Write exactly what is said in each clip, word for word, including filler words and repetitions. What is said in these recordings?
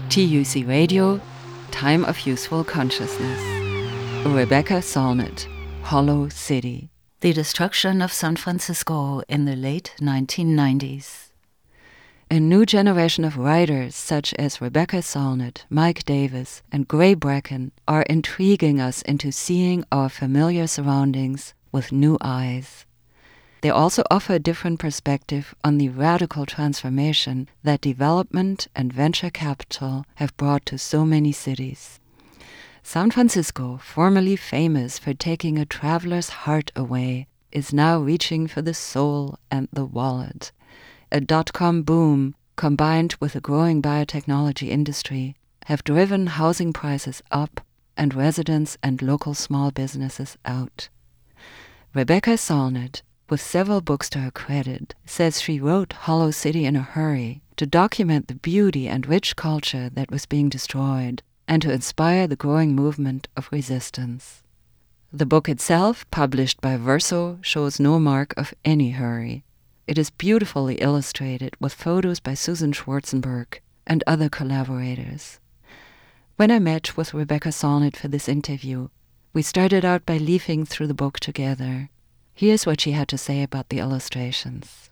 T U C Radio, Time of Useful Consciousness. Rebecca Solnit, Hollow City. The Destruction of San Francisco in the Late nineteen nineties. A new generation of writers such as Rebecca Solnit, Mike Davis, and Gray Bracken are intriguing us into seeing our familiar surroundings with new eyes. They also offer a different perspective on the radical transformation that development and venture capital have brought to so many cities. San Francisco, formerly famous for taking a traveler's heart away, is now reaching for the soul and the wallet. A dot-com boom, combined with a growing biotechnology industry, have driven housing prices up and residents and local small businesses out. Rebecca Solnit, with several books to her credit, says she wrote Hollow City in a hurry to document the beauty and rich culture that was being destroyed and to inspire the growing movement of resistance. The book itself, published by Verso, shows no mark of any hurry. It is beautifully illustrated with photos by Susan Schwarzenberg and other collaborators. When I met with Rebecca Solnit for this interview, we started out by leafing through the book together. Here's what she had to say about the illustrations.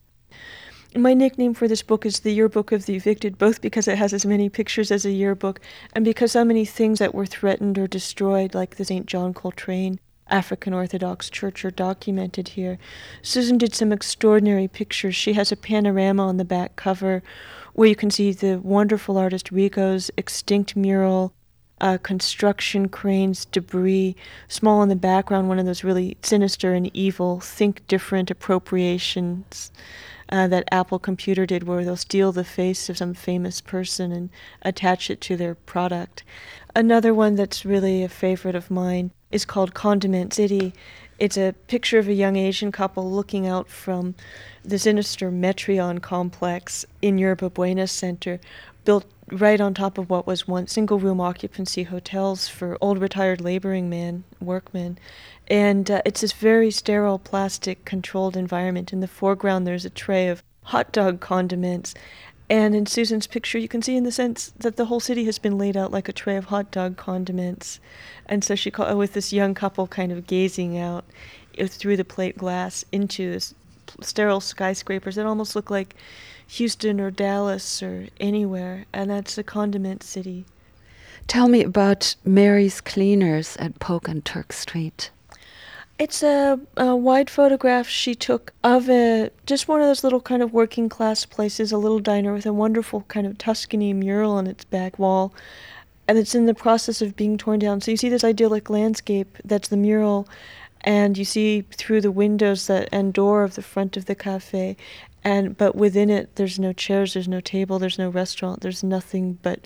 My nickname for this book is the Yearbook of the Evicted, both because it has as many pictures as a yearbook and because so many things that were threatened or destroyed, like the Saint John Coltrane African Orthodox Church, are documented here. Susan did some extraordinary pictures. She has a panorama on the back cover where you can see the wonderful artist Rico's extinct mural, Uh, construction cranes, debris, small in the background, one of those really sinister and evil think different appropriations uh, that Apple Computer did, where they'll steal the face of some famous person and attach it to their product. Another one that's really a favorite of mine is called Condiment City. It's a picture of a young Asian couple looking out from the sinister Metreon complex in Yerba Buena Center, built right on top of what was once single-room occupancy hotels for old retired laboring men, workmen. And uh, it's this very sterile, plastic-controlled environment. In the foreground, there's a tray of hot dog condiments. And in Susan's picture, you can see in the sense that the whole city has been laid out like a tray of hot dog condiments. And so she called, with this young couple kind of gazing out through the plate glass into this sterile skyscrapers that almost look like Houston or Dallas or anywhere, and that's the Condiment City. Tell me about Mary's Cleaners at Polk and Turk Street. It's a, a wide photograph she took of a just one of those little kind of working class places, a little diner with a wonderful kind of Tuscany mural on its back wall, and it's in the process of being torn down. So you see this idyllic landscape, that's the mural, and you see through the windows that and door of the front of the cafe, and but within it there's no chairs, there's no table, there's no restaurant, there's nothing but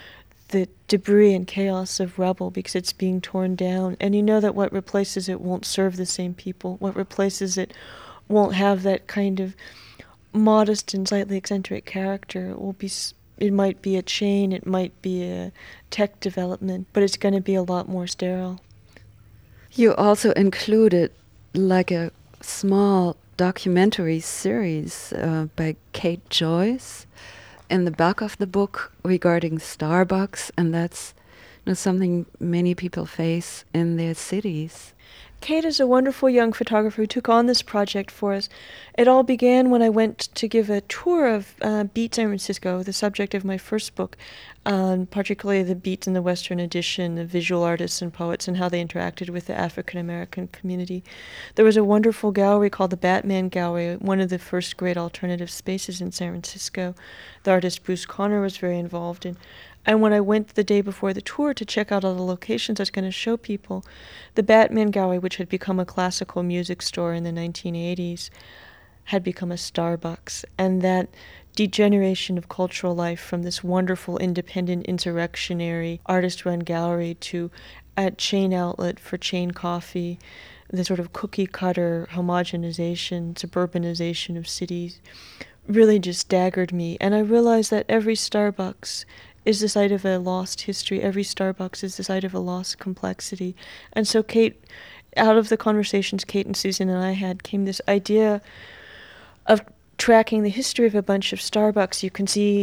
the debris and chaos of rubble because it's being torn down. And you know that what replaces it won't serve the same people. What replaces it won't have that kind of modest and slightly eccentric character. It will be. It might be a chain, it might be a tech development, but it's going to be a lot more sterile. You also included like a small documentary series uh, by Kate Joyce in the back of the book regarding Starbucks, and that's you know, something many people face in their cities. Kate is a wonderful young photographer who took on this project for us. It all began when I went to give a tour of uh, Beat San Francisco, the subject of my first book, um, particularly the Beats in the Western edition, the visual artists and poets and how they interacted with the African-American community. There was a wonderful gallery called the Batman Gallery, one of the first great alternative spaces in San Francisco. The artist Bruce Conner was very involved in. And when I went the day before the tour to check out all the locations I was going to show people, the Batman Gallery, which had become a classical music store in the nineteen eighties, had become a Starbucks. And that degeneration of cultural life from this wonderful independent insurrectionary artist-run gallery to a chain outlet for chain coffee, the sort of cookie-cutter homogenization, suburbanization of cities, really just staggered me. And I realized that every Starbucks is the site of a lost history. Every Starbucks is the site of a lost complexity. And so Kate, out of the conversations Kate and Susan and I had, came this idea of tracking the history of a bunch of Starbucks. You can see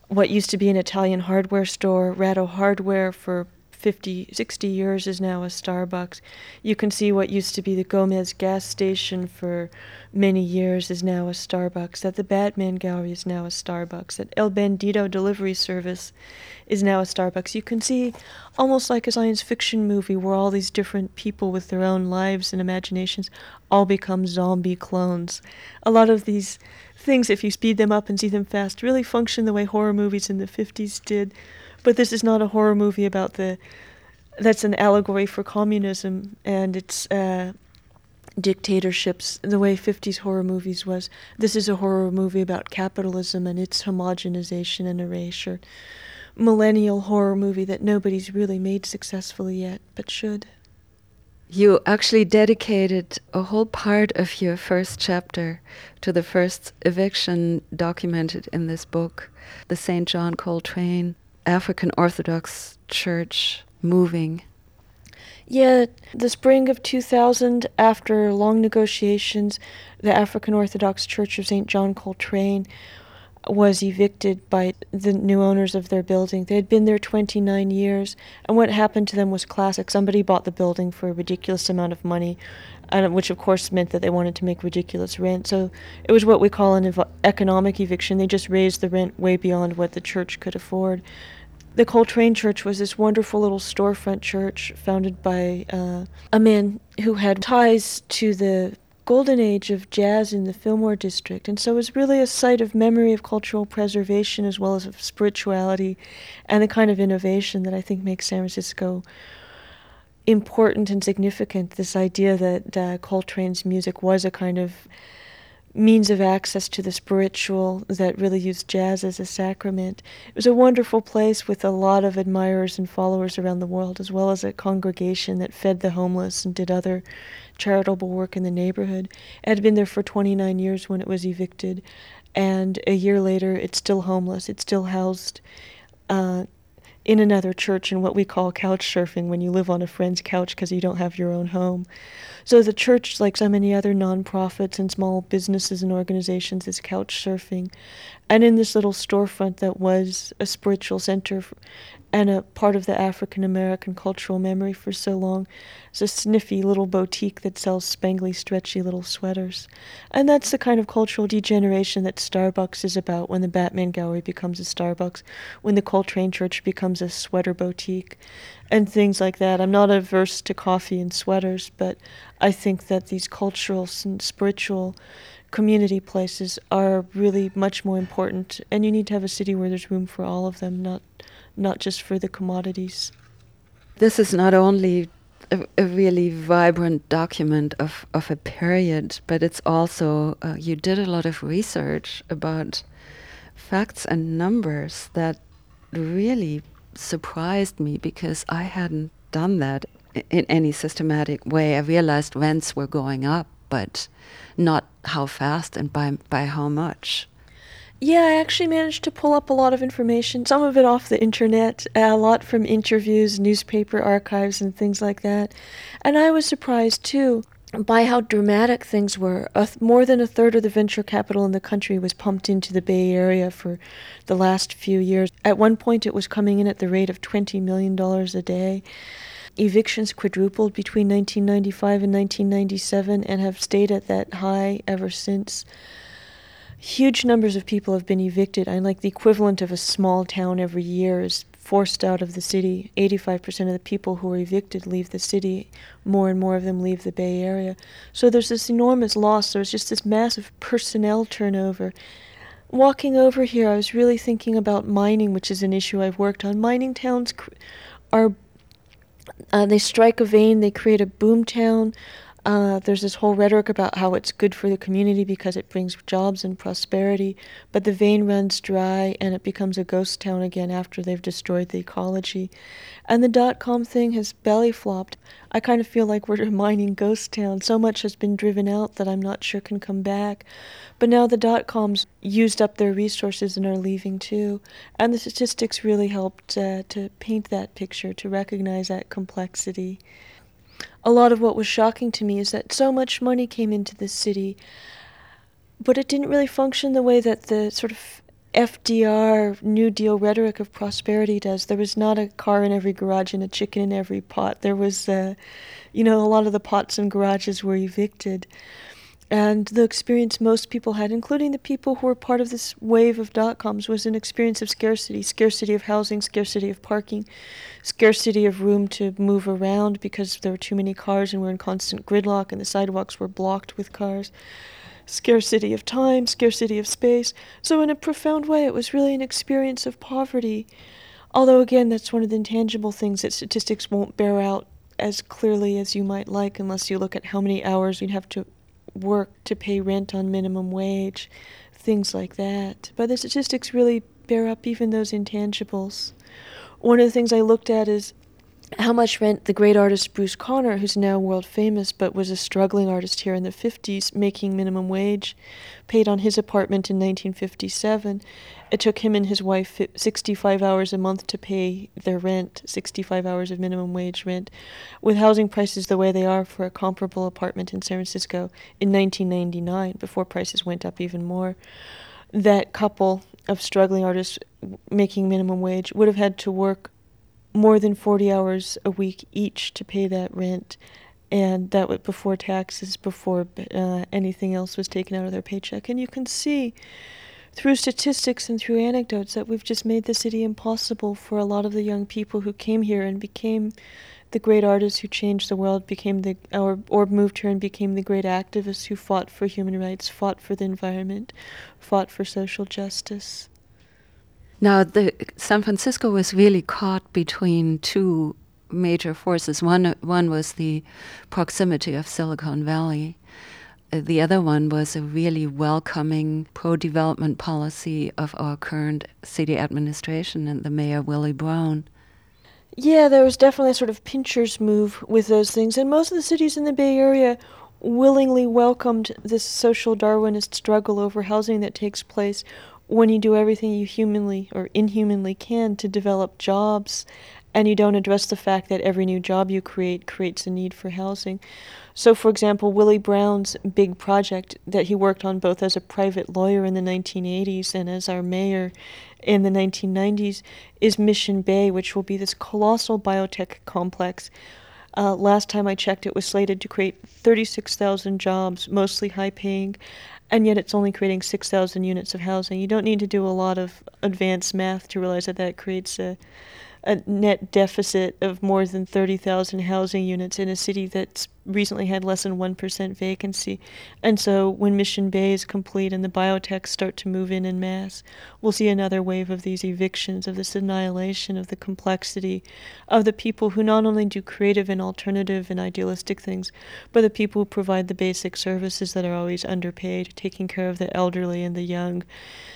What used to be an Italian hardware store, Ratto Hardware, for fifty, sixty years is now a Starbucks. You can see what used to be the Gomez gas station for many years is now a Starbucks. That the Batman Gallery is now a Starbucks. That El Bandito delivery service is now a Starbucks. You can see almost like a science fiction movie where all these different people with their own lives and imaginations all become zombie clones. A lot of these things, if you speed them up and see them fast, really function the way horror movies in the fifties did. But this is not a horror movie about the... That's an allegory for communism and its uh, dictatorships, the way fifties horror movies was. This is a horror movie about capitalism and its homogenization and erasure. Millennial horror movie that nobody's really made successfully yet, but should. You actually dedicated a whole part of your first chapter to the first eviction documented in this book, the Saint John Coltrane African Orthodox Church moving. Yeah, the spring of two thousand, after long negotiations, the African Orthodox Church of Saint John Coltrane was evicted by the new owners of their building. They had been there twenty-nine years, and what happened to them was classic. Somebody bought the building for a ridiculous amount of money, and which of course meant that they wanted to make ridiculous rent. So it was what we call an ev- economic eviction. They just raised the rent way beyond what the church could afford. The Coltrane Church was this wonderful little storefront church founded by uh, a man who had ties to the golden age of jazz in the Fillmore district, and so it was really a site of memory, of cultural preservation, as well as of spirituality and the kind of innovation that I think makes San Francisco important and significant. This idea that uh, Coltrane's music was a kind of means of access to the spiritual that really used jazz as a sacrament. It was a wonderful place with a lot of admirers and followers around the world, as well as a congregation that fed the homeless and did other charitable work in the neighborhood. It had been there for twenty-nine years when it was evicted, and a year later it's still homeless. It's still housed uh, in another church in what we call couch surfing, when you live on a friend's couch because you don't have your own home. So the church, like so many other nonprofits and small businesses and organizations, is couch surfing. And in this little storefront that was a spiritual center for, and a part of the African American cultural memory for so long, it's a sniffy little boutique that sells spangly, stretchy little sweaters. And that's the kind of cultural degeneration that Starbucks is about when the Batman Gallery becomes a Starbucks, when the Coltrane Church becomes a sweater boutique, and things like that. I'm not averse to coffee and sweaters, but I think that these cultural and spiritual community places are really much more important, and you need to have a city where there's room for all of them, not not just for the commodities. This is not only a, a really vibrant document of, of a period, but it's also, uh, you did a lot of research about facts and numbers that really surprised me, because I hadn't done that i- in any systematic way. I realized rents were going up, but not how fast and by by how much. Yeah, I actually managed to pull up a lot of information, some of it off the internet, a lot from interviews, newspaper archives, and things like that. And I was surprised, too, by how dramatic things were. A th- more than a third of the venture capital in the country was pumped into the Bay Area for the last few years. At one point, it was coming in at the rate of twenty million dollars a day. Evictions quadrupled between nineteen ninety-five and nineteen ninety-seven and have stayed at that high ever since. Huge numbers of people have been evicted, and like the equivalent of a small town every year is forced out of the city. eighty-five percent of the people who are evicted leave the city. More and more of them leave the Bay Area. So there's this enormous loss. There's just this massive personnel turnover. Walking over here, I was really thinking about mining, which is an issue I've worked on. Mining towns cr- are, uh, they strike a vein, they create a boom town. Uh, there's this whole rhetoric about how it's good for the community because it brings jobs and prosperity, but the vein runs dry and it becomes a ghost town again after they've destroyed the ecology. And the dot-com thing has belly flopped. I kind of feel like we're a mining ghost town. So much has been driven out that I'm not sure can come back. But now the dot-coms used up their resources and are leaving too. And the statistics really helped uh, to paint that picture, to recognize that complexity. A lot of what was shocking to me is that so much money came into the city, but it didn't really function the way that the sort of F D R New Deal rhetoric of prosperity does. There was not a car in every garage and a chicken in every pot. There was, uh, you know, a lot of the pots and garages were evicted. And the experience most people had, including the people who were part of this wave of dot-coms, was an experience of scarcity. Scarcity of housing, scarcity of parking, scarcity of room to move around because there were too many cars and we're in constant gridlock and the sidewalks were blocked with cars. Scarcity of time, scarcity of space. So in a profound way, it was really an experience of poverty. Although, again, that's one of the intangible things that statistics won't bear out as clearly as you might like unless you look at how many hours you'd have to work to pay rent on minimum wage, things like that. But the statistics really bear up even those intangibles. One of the things I looked at is how much rent the great artist Bruce Conner, who's now world famous but was a struggling artist here in the fifties, making minimum wage, paid on his apartment in nineteen fifty-seven. It took him and his wife sixty-five hours a month to pay their rent, sixty-five hours of minimum wage rent. With housing prices the way they are for a comparable apartment in San Francisco in nineteen ninety-nine, before prices went up even more, that couple of struggling artists making minimum wage would have had to work more than forty hours a week each to pay that rent, and that was before taxes, before uh, anything else was taken out of their paycheck. And you can see through statistics and through anecdotes that we've just made the city impossible for a lot of the young people who came here and became the great artists who changed the world, became the or, or moved here and became the great activists who fought for human rights, fought for the environment, fought for social justice. Now, the, San Francisco was really caught between two major forces. One, one was the proximity of Silicon Valley. Uh, the other one was a really welcoming pro-development policy of our current city administration and the mayor, Willie Brown. Yeah, there was definitely a sort of pincher's move with those things. And most of the cities in the Bay Area willingly welcomed this social Darwinist struggle over housing that takes place when you do everything you humanly or inhumanly can to develop jobs, and you don't address the fact that every new job you create creates a need for housing. So, for example, Willie Brown's big project that he worked on both as a private lawyer in the nineteen eighties and as our mayor in the nineteen nineties is Mission Bay, which will be this colossal biotech complex. Uh, last time I checked, it was slated to create thirty-six thousand jobs, mostly high-paying, and yet it's only creating six thousand units of housing. You don't need to do a lot of advanced math to realize that that creates a, a net deficit of more than thirty thousand housing units in a city that's recently had less than one percent vacancy. And so when Mission Bay is complete and the biotechs start to move in en masse, we'll see another wave of these evictions, of this annihilation of the complexity of the people who not only do creative and alternative and idealistic things, but the people who provide the basic services that are always underpaid, taking care of the elderly and the young,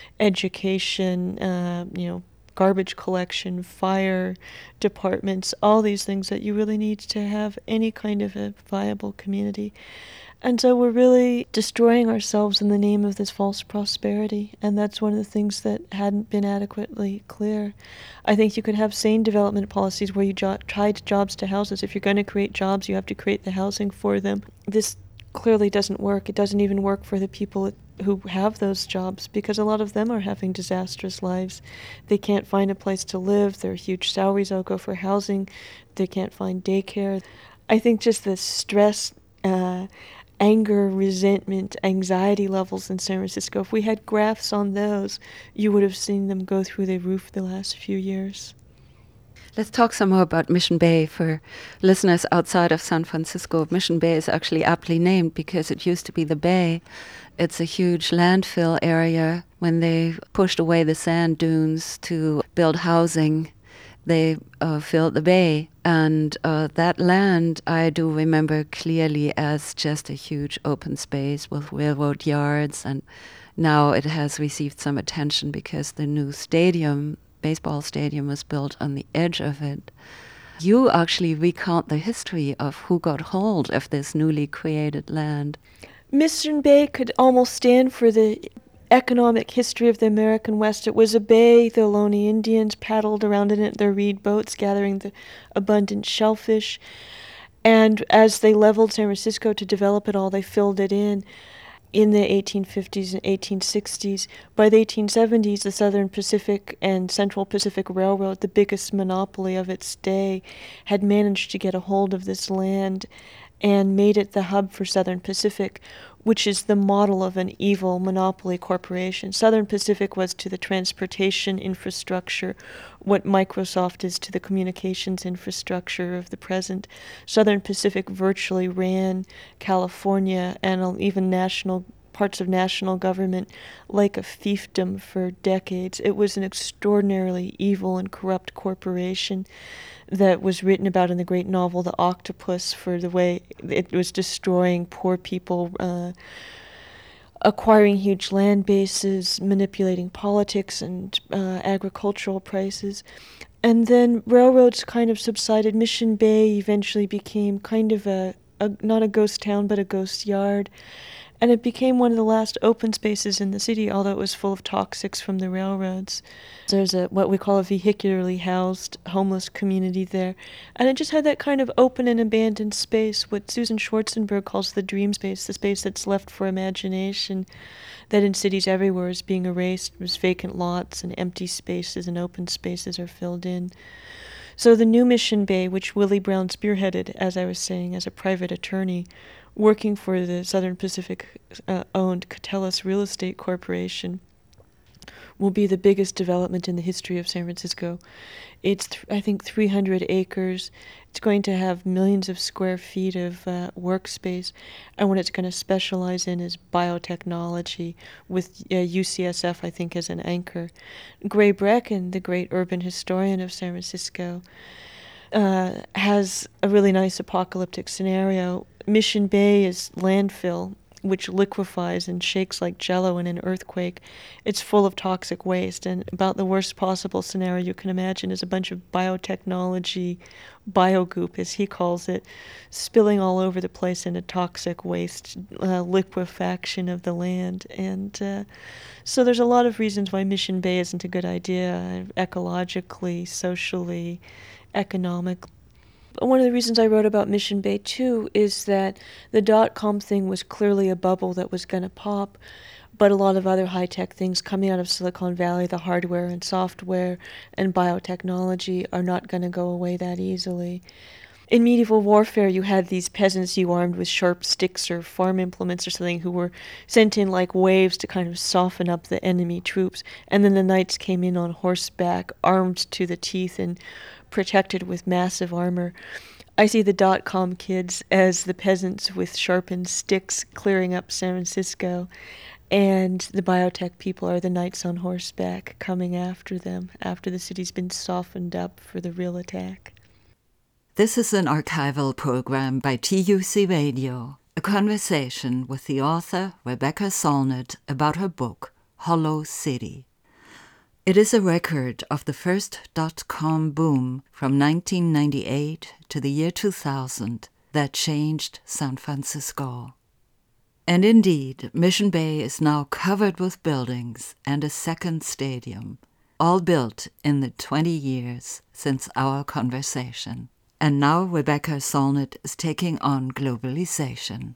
education, uh, you know, garbage collection, fire departments, all these things that you really need to have any kind of a viable community. And so we're really destroying ourselves in the name of this false prosperity, and that's one of the things that hadn't been adequately clear. I think you could have sane development policies where you jo- tied jobs to houses. If you're going to create jobs, you have to create the housing for them. This clearly doesn't work. It doesn't even work for the people who have those jobs, because a lot of them are having disastrous lives. They can't find a place to live. There are huge salaries outgo for housing. They can't find daycare. I think just the stress, uh, anger, resentment, anxiety levels in San Francisco, if we had graphs on those, you would have seen them go through the roof the last few years. Let's talk some more about Mission Bay. For listeners outside of San Francisco, Mission Bay is actually aptly named because it used to be the bay. It's a huge landfill area. When they pushed away the sand dunes to build housing, they uh, filled the bay. And uh, that land I do remember clearly as just a huge open space with railroad yards. And now it has received some attention because the new stadium, baseball stadium, was built on the edge of it. You actually recount the history of who got hold of this newly created land. Mission Bay could almost stand for the economic history of the American West. It was a bay. The Ohlone Indians paddled around in it, their reed boats, gathering the abundant shellfish. And as they leveled San Francisco to develop it all, they filled it in. in the eighteen fifties and eighteen sixties. By the eighteen seventies, the Southern Pacific and Central Pacific Railroad, the biggest monopoly of its day, had managed to get a hold of this land and made it the hub for Southern Pacific, which is the model of an evil monopoly corporation. Southern Pacific was to the transportation infrastructure what Microsoft is to the communications infrastructure of the present. Southern Pacific virtually ran California and even national parts of national government like a fiefdom for decades. It was an extraordinarily evil and corrupt corporation that was written about in the great novel The Octopus for the way it was destroying poor people, uh, acquiring huge land bases, manipulating politics and uh, agricultural prices. And then railroads kind of subsided. Mission Bay eventually became kind of a, a not a ghost town, but a ghost yard. And it became one of the last open spaces in the city, although it was full of toxics from the railroads. There's a what we call a vehicularly housed homeless community there. And it just had that kind of open and abandoned space, what Susan Schwarzenberg calls the dream space, the space that's left for imagination, that in cities everywhere is being erased, as vacant lots and empty spaces and open spaces are filled in. So the new Mission Bay, which Willie Brown spearheaded, as I was saying, as a private attorney, working for the Southern Pacific-owned uh, Catellus Real Estate Corporation, will be the biggest development in the history of San Francisco. It's, th- I think, three hundred acres. It's going to have millions of square feet of uh, workspace, and what it's going to specialize in is biotechnology, with uh, U C S F, I think, as an anchor. Gray Brecken, the great urban historian of San Francisco, uh, has a really nice apocalyptic scenario. Mission Bay is landfill, which liquefies and shakes like jello in an earthquake. It's full of toxic waste, and about the worst possible scenario you can imagine is a bunch of biotechnology, biogoop, as he calls it, spilling all over the place in a toxic waste uh, liquefaction of the land. And uh, so there's a lot of reasons why Mission Bay isn't a good idea, ecologically, socially, economically. One of the reasons I wrote about Mission Bay, too, is that the dot-com thing was clearly a bubble that was going to pop, but a lot of other high-tech things coming out of Silicon Valley, the hardware and software and biotechnology, are not going to go away that easily. In medieval warfare, you had these peasants you armed with sharp sticks or farm implements or something who were sent in like waves to kind of soften up the enemy troops, and then the knights came in on horseback, armed to the teeth and protected with massive armor. I see the dot-com kids as the peasants with sharpened sticks clearing up San Francisco, and the biotech people are the knights on horseback coming after them after the city's been softened up for the real attack. This is an archival program by T U C Radio, a conversation with the author Rebecca Solnit about her book, Hollow City. It is a record of the first dot-com boom from nineteen ninety-eight to the year two thousand that changed San Francisco. And indeed, Mission Bay is now covered with buildings and a second stadium, all built in the twenty years since our conversation. And now Rebecca Solnit is taking on globalization.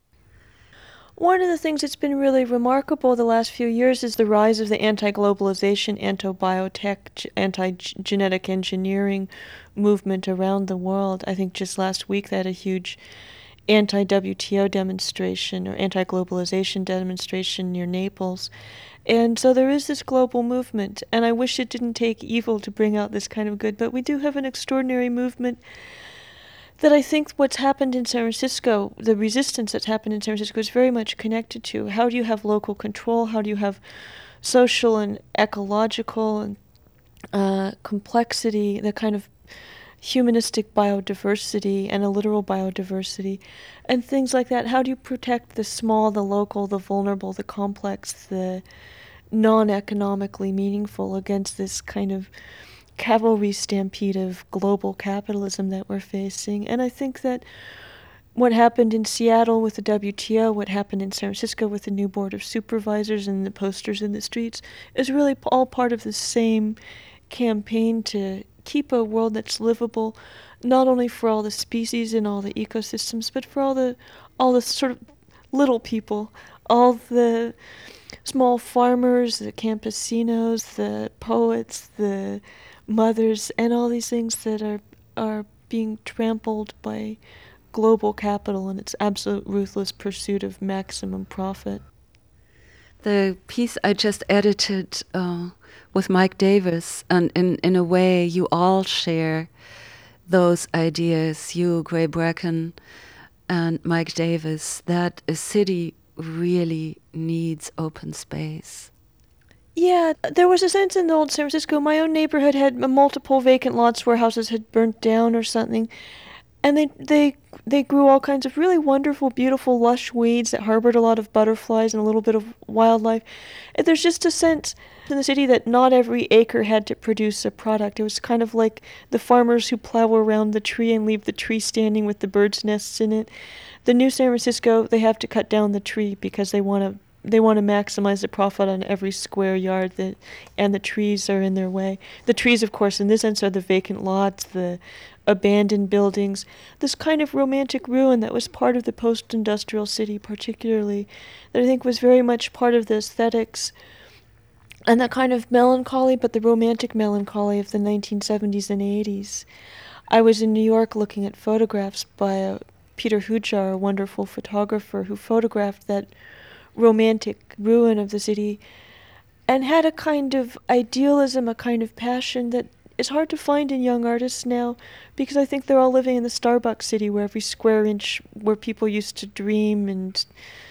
One of the things that's been really remarkable the last few years is the rise of the anti-globalization, anti-biotech, anti-genetic engineering movement around the world. I think just last week they had a huge anti-W T O demonstration or anti-globalization demonstration near Naples. And so there is this global movement, and I wish it didn't take evil to bring out this kind of good, but we do have an extraordinary movement that I think what's happened in San Francisco, the resistance that's happened in San Francisco, is very much connected to how do you have local control, how do you have social and ecological and uh, complexity, the kind of humanistic biodiversity and a literal biodiversity, and things like that. How do you protect the small, the local, the vulnerable, the complex, the non-economically meaningful against this kind of cavalry stampede of global capitalism that we're facing? And I think that what happened in Seattle with the W T O, what happened in San Francisco with the new board of supervisors and the posters in the streets, is really all part of the same campaign to keep a world that's livable, not only for all the species and all the ecosystems, but for all the all the sort of little people all the small farmers, the campesinos, the poets, the mothers, and all these things that are are being trampled by global capital and its absolute ruthless pursuit of maximum profit. The piece I just edited uh, with Mike Davis, and in, in a way you all share those ideas, you, Gray Bracken, and Mike Davis, that a city really needs open space. Yeah, there was a sense in old San Francisco. My own neighborhood had multiple vacant lots where houses had burnt down or something. And they they they grew all kinds of really wonderful, beautiful, lush weeds that harbored a lot of butterflies and a little bit of wildlife. And there's just a sense in the city that not every acre had to produce a product. It was kind of like the farmers who plow around the tree and leave the tree standing with the birds' nests in it. The new San Francisco, they have to cut down the tree because they want to they want to maximize the profit on every square yard that, and the trees are in their way. The trees, of course, in this sense are the vacant lots, the abandoned buildings, this kind of romantic ruin that was part of the post-industrial city particularly, that I think was very much part of the aesthetics and that kind of melancholy, but the romantic melancholy of the nineteen seventies and eighties. I was in New York looking at photographs by uh, Peter Hujar, a wonderful photographer who photographed that romantic ruin of the city and had a kind of idealism, a kind of passion that is hard to find in young artists now, because I think they're all living in the Starbucks city where every square inch where people used to dream and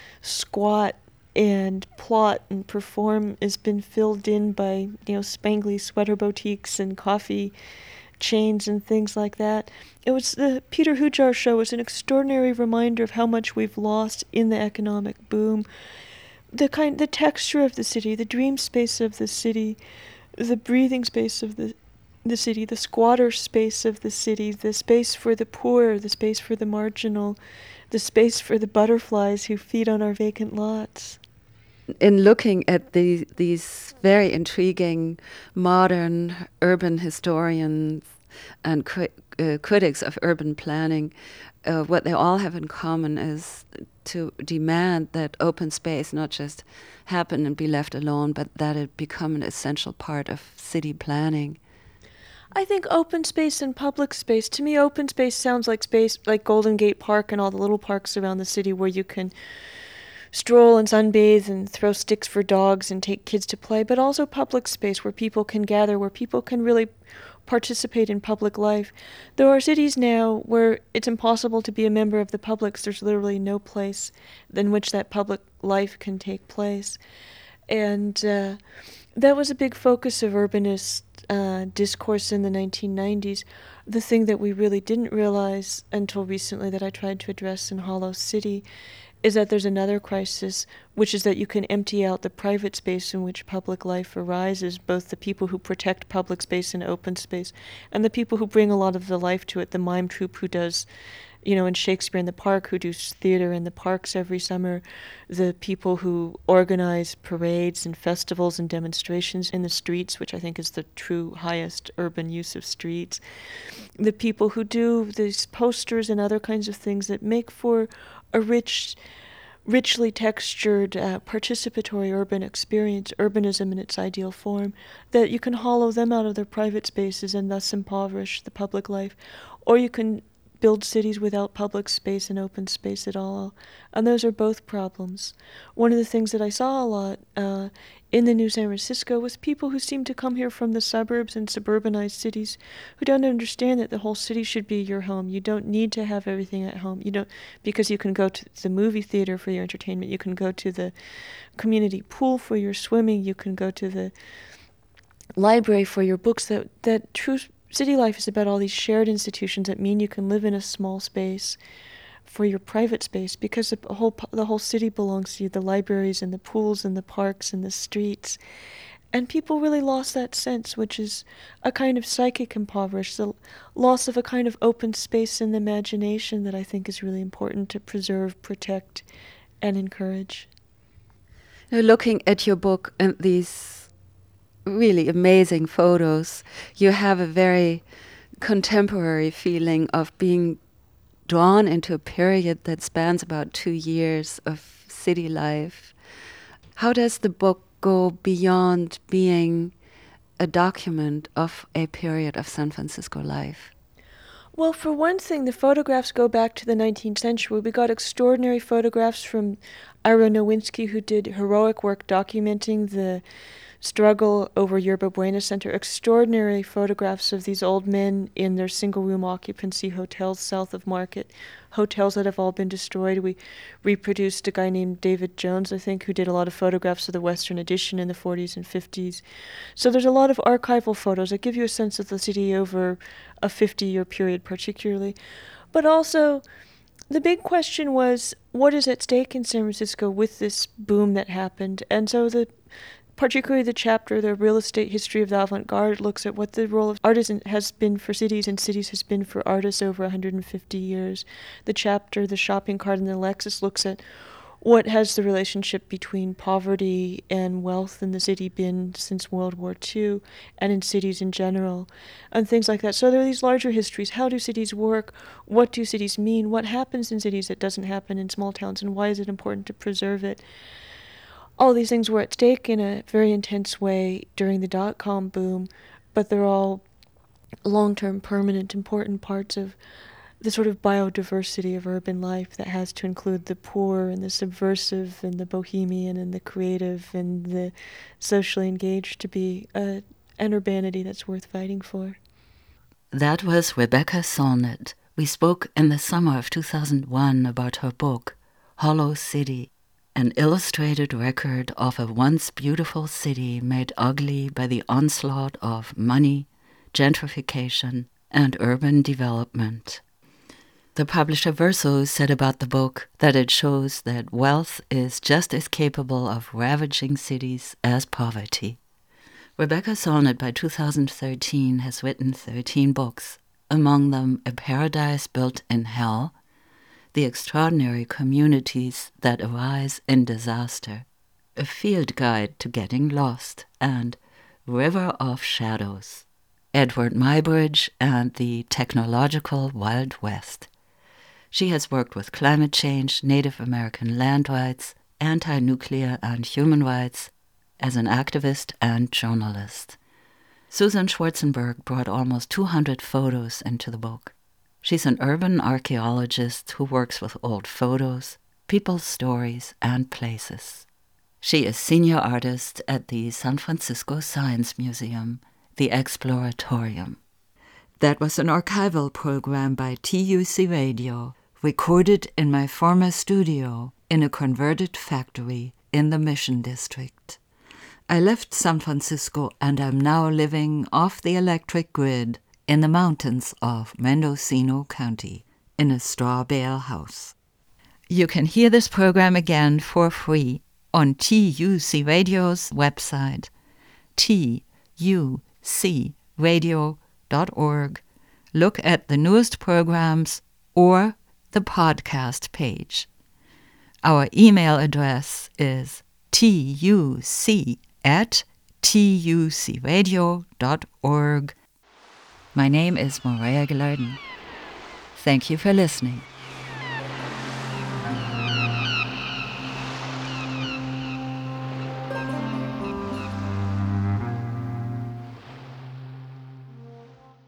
squat and plot and perform has been filled in by, you know, spangly sweater boutiques and coffee chains and things like that. It was the Peter Hujar show was an extraordinary reminder of how much we've lost in the economic boom. The kind, the texture of the city, the dream space of the city, the breathing space of the the city, the squatter space of the city, the space for the poor, the space for the marginal, the space for the butterflies who feed on our vacant lots. In looking at the, these very intriguing modern urban historians and cri- uh, critics of urban planning, uh, what they all have in common is to demand that open space not just happen and be left alone, but that it become an essential part of city planning. I think open space and public space, to me open space sounds like space like Golden Gate Park and all the little parks around the city where you can stroll and sunbathe and throw sticks for dogs and take kids to play, but also public space where people can gather, where people can really participate in public life. There are cities now where it's impossible to be a member of the public. There's literally no place in which that public life can take place. And uh, that was a big focus of urbanist uh, discourse in the nineteen nineties. The thing that we really didn't realize until recently that I tried to address in Hollow City is that there's another crisis, which is that you can empty out the private space in which public life arises, both the people who protect public space and open space, and the people who bring a lot of the life to it, the mime troupe who does, you know, in Shakespeare in the Park, who do theater in the parks every summer, the people who organize parades and festivals and demonstrations in the streets, which I think is the true highest urban use of streets, the people who do these posters and other kinds of things that make for a rich, richly textured, uh, participatory urban experience, urbanism in its ideal form, that you can hollow them out of their private spaces and thus impoverish the public life, or you can build cities without public space and open space at all. And those are both problems. One of the things that I saw a lot uh, in the new San Francisco was people who seem to come here from the suburbs and suburbanized cities who don't understand that the whole city should be your home. You don't need to have everything at home. You don't, because you can go to the movie theater for your entertainment. You can go to the community pool for your swimming. You can go to the library for your books. That, that true city life is about all these shared institutions that mean you can live in a small space for your private space, because the whole the whole city belongs to you, the libraries and the pools and the parks and the streets. And people really lost that sense, which is a kind of psychic impoverished, the loss of a kind of open space in the imagination that I think is really important to preserve, protect, and encourage. Now, looking at your book and these really amazing photos, you have a very contemporary feeling of being drawn into a period that spans about two years of city life. How does the book go beyond being a document of a period of San Francisco life? Well, for one thing, the photographs go back to the nineteenth century. We got extraordinary photographs from Ira Nowinski, who did heroic work documenting the struggle over Yerba Buena Center. Extraordinary photographs of these old men in their single-room occupancy hotels south of Market, hotels that have all been destroyed. We reproduced a guy named David Jones, I think, who did a lot of photographs of the Western Addition in the forties and fifties. So there's a lot of archival photos that give you a sense of the city over a fifty-year period particularly. But also, the big question was, what is at stake in San Francisco with this boom that happened? And so the particularly the chapter, The Real Estate History of the Avant-Garde, looks at what the role of artisan has been for cities and cities has been for artists over one hundred fifty years. The chapter, The Shopping Cart and the Lexus, looks at what has the relationship between poverty and wealth in the city been since World War Two and in cities in general, and things like that. So there are these larger histories. How do cities work? What do cities mean? What happens in cities that doesn't happen in small towns, and why is it important to preserve it? All these things were at stake in a very intense way during the dot-com boom, but they're all long-term, permanent, important parts of the sort of biodiversity of urban life that has to include the poor and the subversive and the bohemian and the creative and the socially engaged to be a, an urbanity that's worth fighting for. That was Rebecca Solnit. We spoke in the summer of two thousand one about her book, Hollow City, an illustrated record of a once beautiful city made ugly by the onslaught of money, gentrification, and urban development. The publisher Verso said about the book that it shows that wealth is just as capable of ravaging cities as poverty. Rebecca Solnit, by two thousand thirteen, has written thirteen books, among them A Paradise Built in Hell, The Extraordinary Communities That Arise in Disaster, A Field Guide to Getting Lost, and River of Shadows, Edward Muybridge and the Technological Wild West. She has worked with climate change, Native American land rights, anti-nuclear and human rights, as an activist and journalist. Susan Schwarzenberg brought almost two hundred photos into the book. She's an urban archaeologist who works with old photos, people's stories, and places. She is senior artist at the San Francisco Science Museum, the Exploratorium. That was an archival program by T U C Radio, recorded in my former studio in a converted factory in the Mission District. I left San Francisco and am now living off the electric grid in the mountains of Mendocino County in a straw bale house. You can hear this program again for free on T U C Radio's website, T U C radio dot org. Look at the newest programs or the podcast page. Our email address is tuc at tucradio dot org. My name is Maria Gilardin. Thank you for listening.